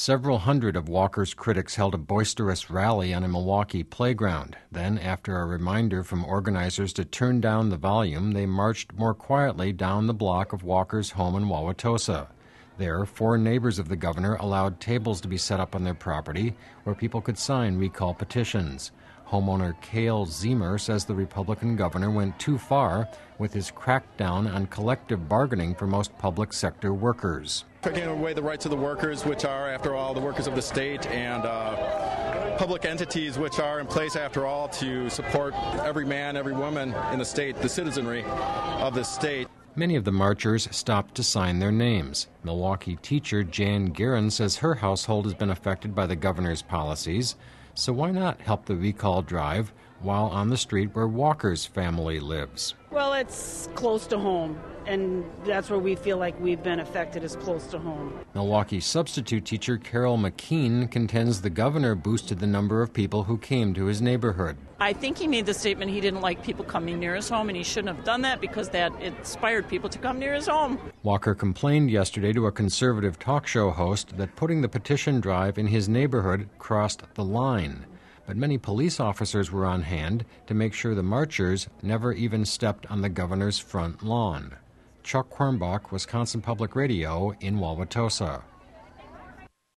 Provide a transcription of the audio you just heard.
Several hundred of Walker's critics held a boisterous rally on a Milwaukee playground. Then, after a reminder from organizers to turn down the volume, they marched more quietly down the block of Walker's home in Wauwatosa. There, 4 neighbors of the governor allowed tables to be set up on their property where people could sign recall petitions. Homeowner Cale Zemer says the Republican governor went too far with his crackdown on collective bargaining for most public sector workers. Taking away the rights of the workers, which are, after all, the workers of the state, and public entities, which are in place, after all, to support every man, every woman in the state, the citizenry of the state. Many of the marchers stopped to sign their names. Milwaukee teacher Jan Guerin says her household has been affected by the governor's policies, so why not help the recall drive while on the street where Walker's family lives? Well, it's close to home, and that's where we feel like we've been affected, is close to home. Milwaukee substitute teacher Carol McKean contends the governor boosted the number of people who came to his neighborhood. I think he made the statement he didn't like people coming near his home, and he shouldn't have done that because that inspired people to come near his home. Walker complained yesterday to a conservative talk show host that putting the petition drive in his neighborhood crossed the line. But many police officers were on hand to make sure the marchers never even stepped on the governor's front lawn. Chuck Quirmbach, Wisconsin Public Radio in Wauwatosa.